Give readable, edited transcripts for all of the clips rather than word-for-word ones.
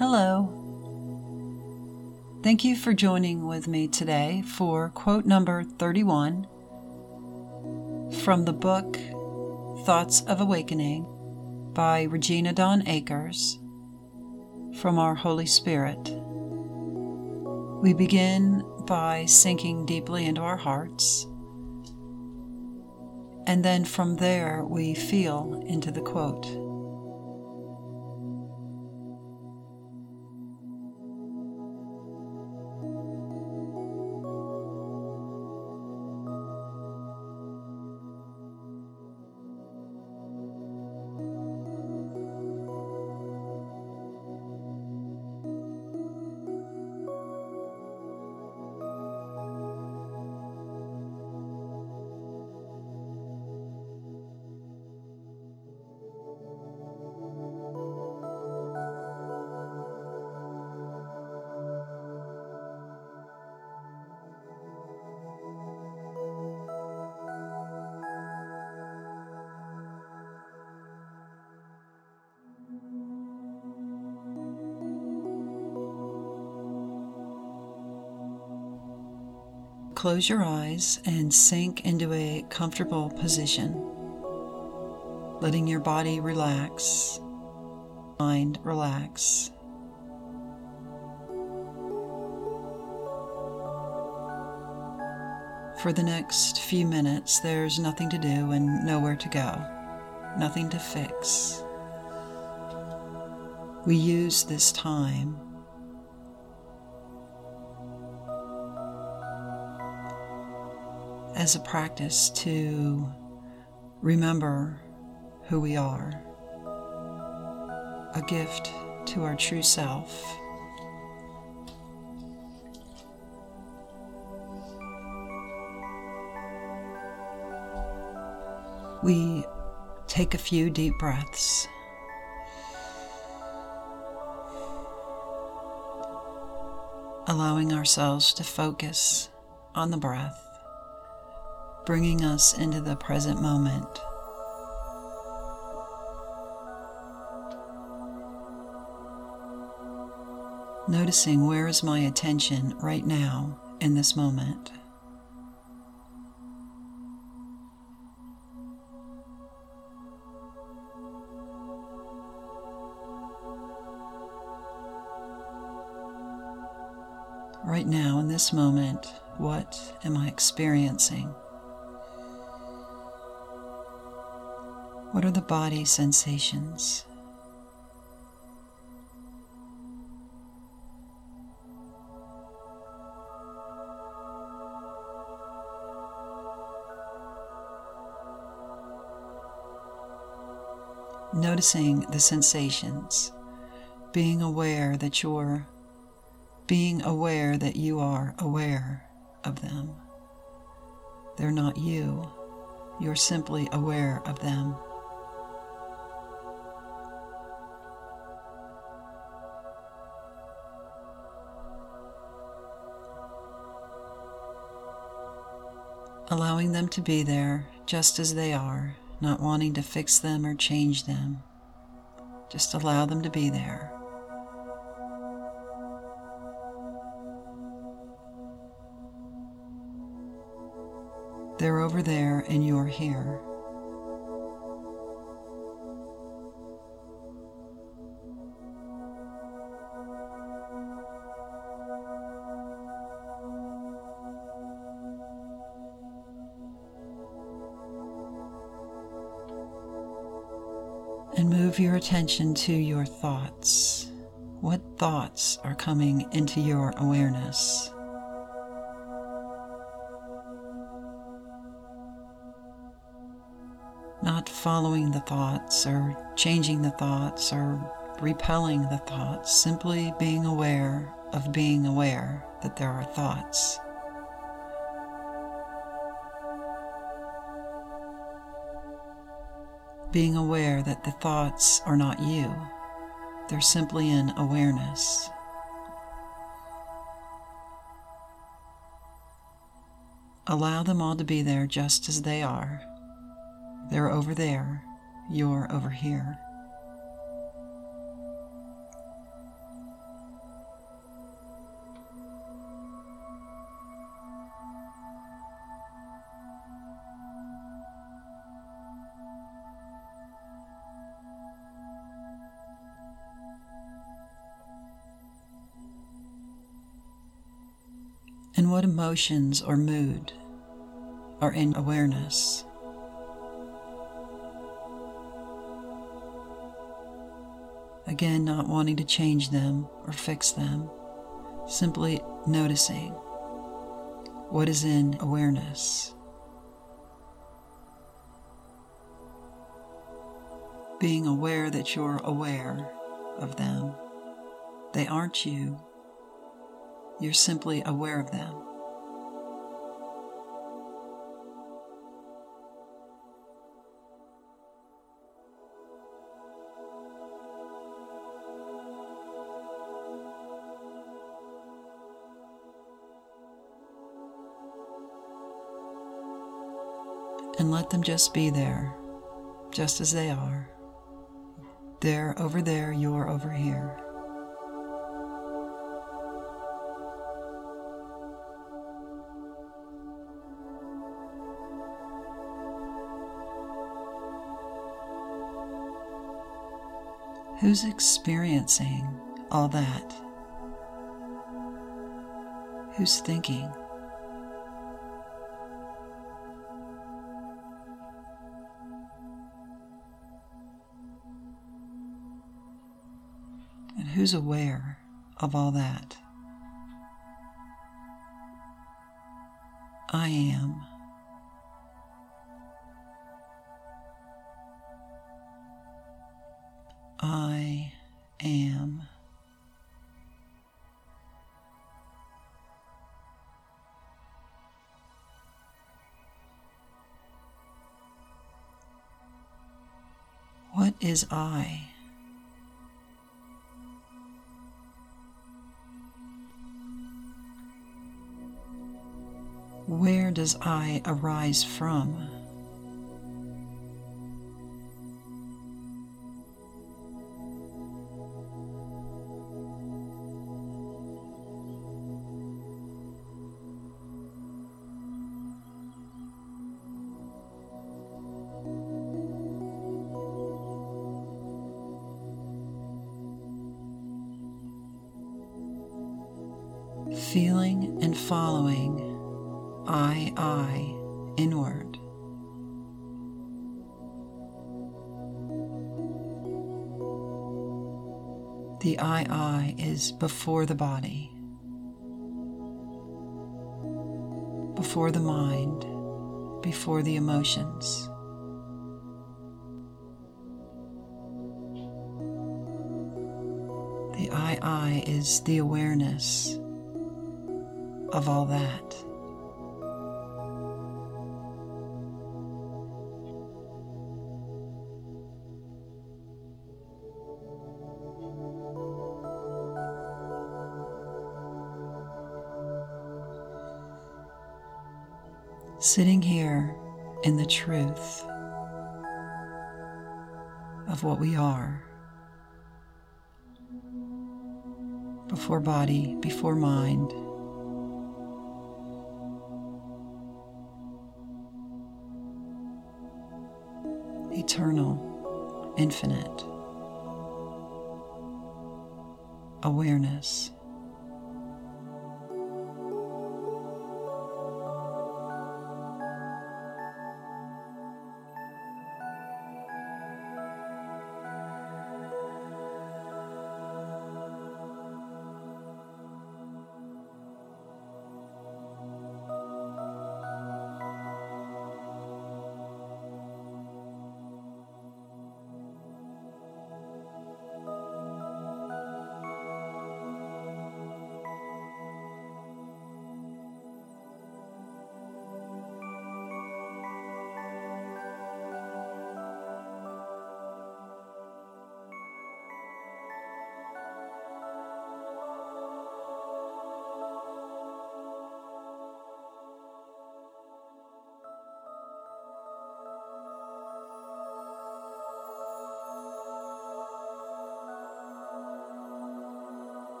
Hello. Thank you for joining with me today for quote number 31 from the book Thoughts of Awakening by Regina Dawn Akers from our Holy Spirit. We begin by sinking deeply into our hearts, and then from there we feel into the quote. Close your eyes and sink into a comfortable position, letting your body relax, mind relax. For the next few minutes, there's nothing to do and nowhere to go, nothing to fix. We use this time as a practice to remember who we are, a gift to our true self. We take a few deep breaths. Allowing ourselves to focus on the breath, bringing us into the present moment. Noticing where is my attention right now in this moment. Right now in this moment, what am I experiencing? What are the body sensations? Noticing the sensations, being aware that you are aware of them. They're not you. You're simply aware of them. Allowing them to be there just as they are, not wanting to fix them or change them. Just allow them to be there. They're over there and you're here. And move your attention to your thoughts. What thoughts are coming into your awareness? Not following the thoughts or changing the thoughts or repelling the thoughts, simply being aware that there are thoughts. Being aware that the thoughts are not you. They're simply an awareness. Allow them all to be there just as they are. They're over there. You're over here. What emotions or mood are in awareness? Again, not wanting to change them or fix them, simply noticing what is in awareness. Being aware that you're aware of them. They aren't you. You're simply aware of them. And let them just be there, just as they are. They're over there, you're over here. Who's experiencing all that? Who's thinking? And who's aware of all that? I am. I am. What is I? Where does I arise from? Feeling and following I inward. The I is before the body, before the mind, before the emotions. The I is the awareness of all that. Sitting here in the truth of what we are, before body, before mind, eternal, infinite awareness.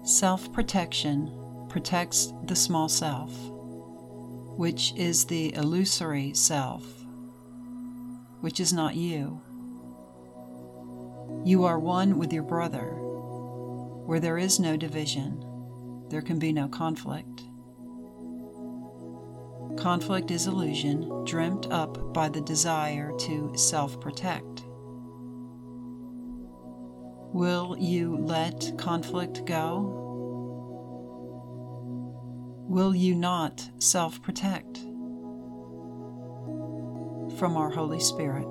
Self-protection protects the small self, which is the illusory self, which is not you. You are one with your brother. Where there is no division, there can be no conflict. Conflict is illusion dreamt up by the desire to self-protect. Will you let conflict go? Will you not self-protect? From our Holy Spirit.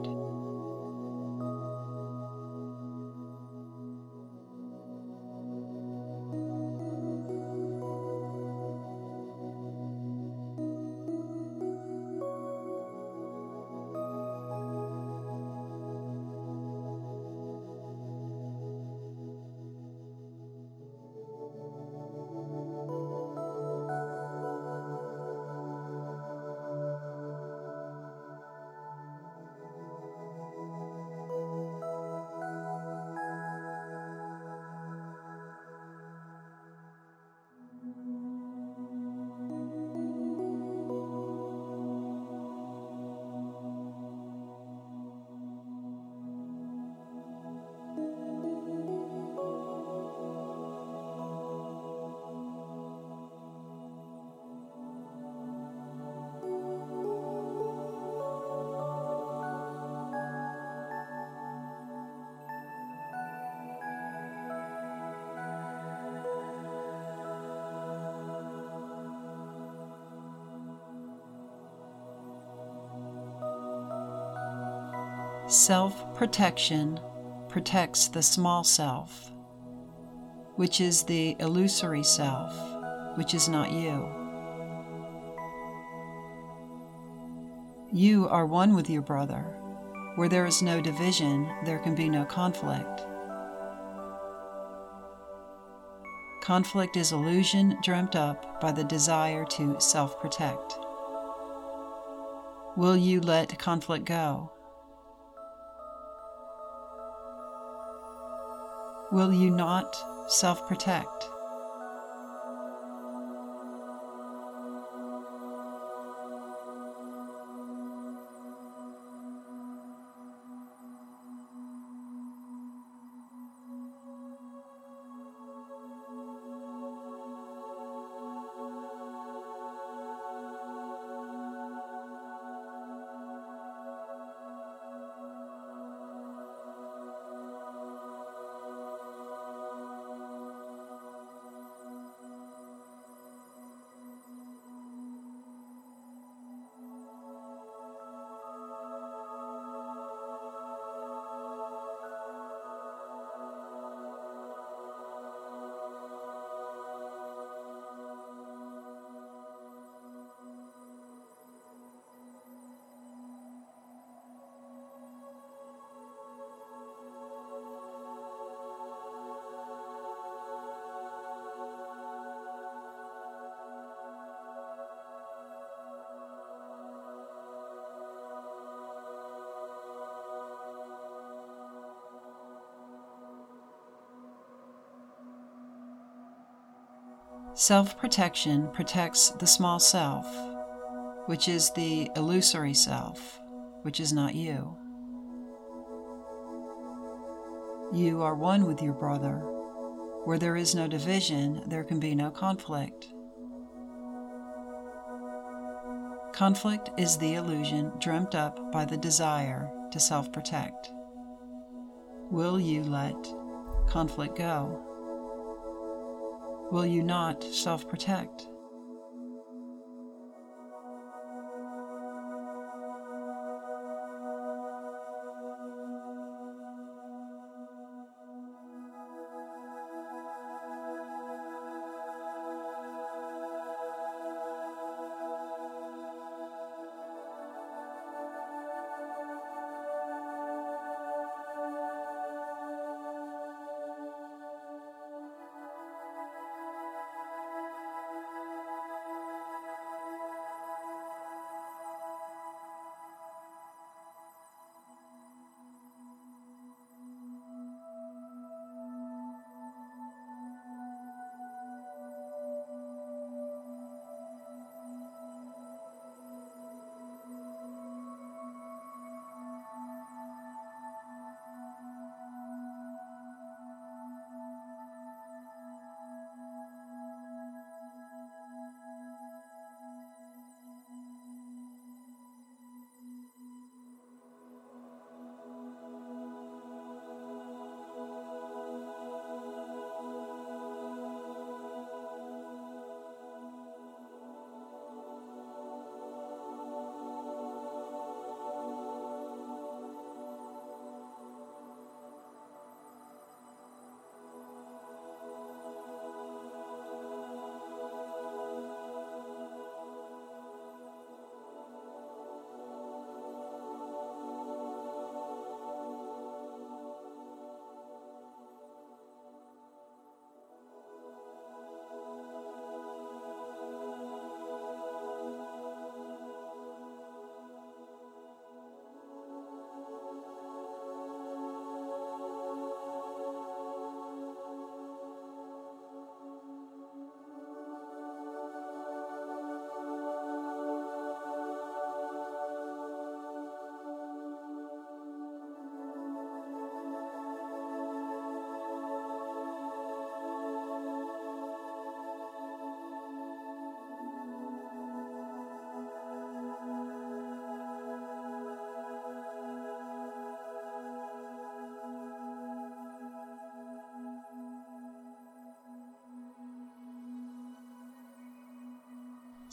Self-protection protects the small self, which is the illusory self, which is not you. You are one with your brother. Where there is no division, there can be no conflict. Conflict is illusion dreamt up by the desire to self-protect. Will you let conflict go? Will you not self-protect? Self-protection protects the small self, which is the illusory self, which is not you. You are one with your brother. Where there is no division, there can be no conflict. Conflict is the illusion dreamt up by the desire to self-protect. Will you let conflict go? Will you not self-protect?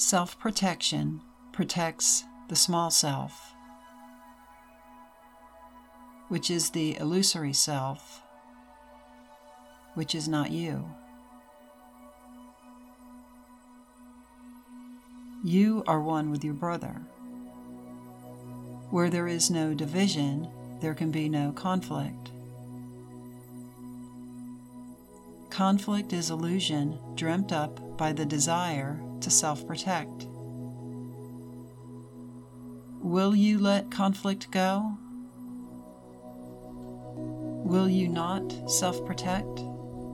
Self-protection protects the small self, which is the illusory self, which is not you. You are one with your brother. Where there is no division, there can be no conflict. Conflict is illusion dreamt up by the desire to self-protect. Will you let conflict go? Will you not self-protect?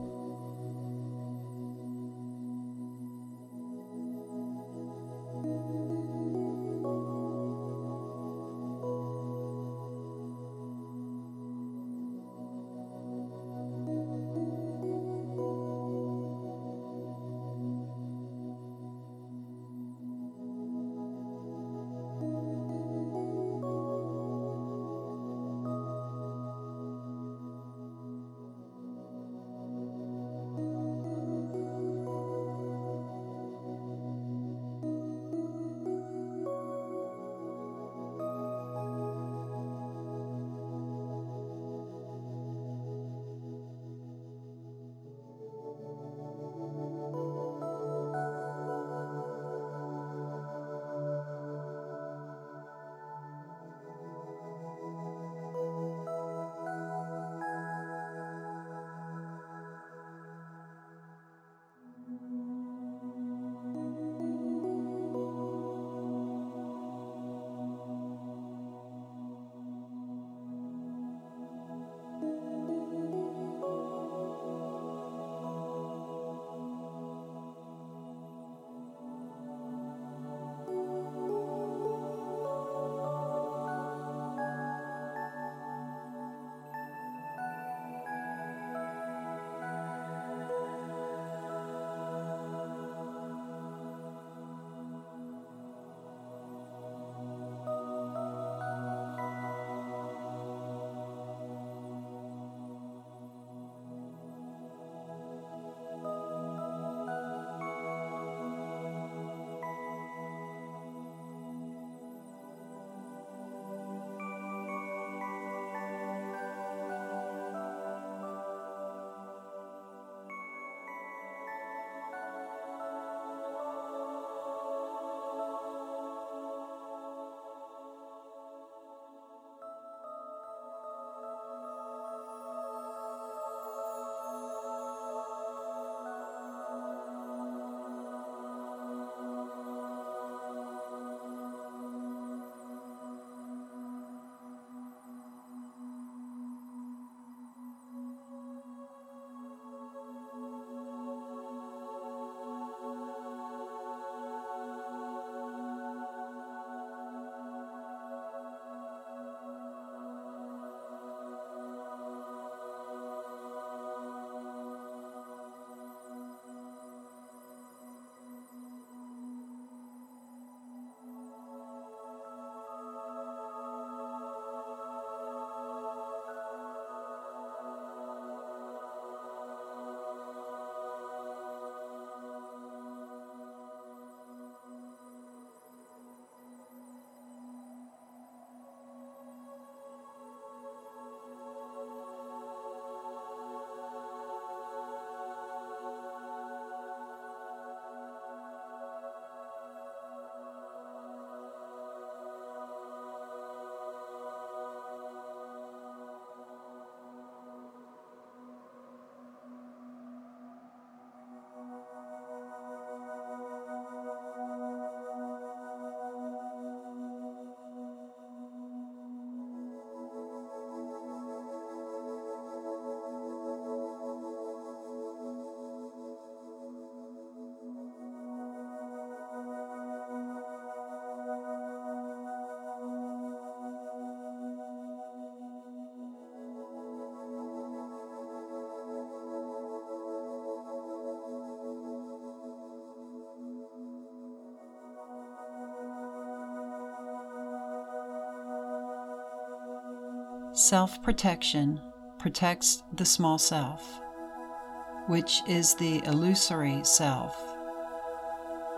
Self-protection protects the small self, which is the illusory self,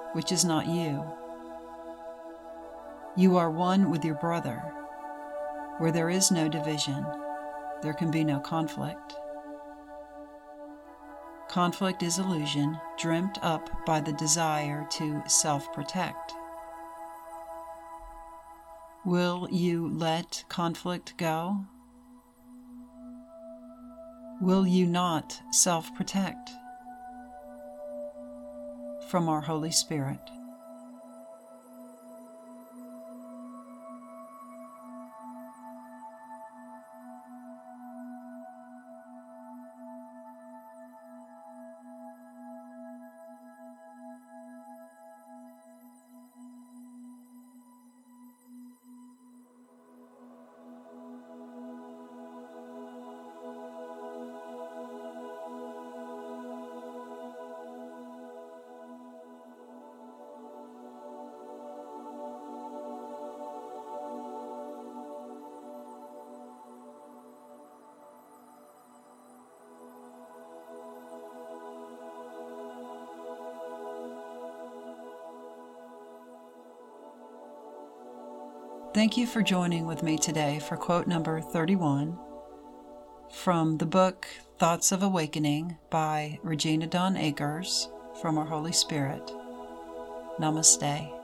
which is not you. You are one with your brother. Where there is no division, there can be no conflict. Conflict is illusion dreamt up by the desire to self-protect. Will you let conflict go? Will you not self-protect? From our Holy Spirit. Thank you for joining with me today for quote number 31 from the book Thoughts of Awakening by Regina Dawn Akers from our Holy Spirit. Namaste.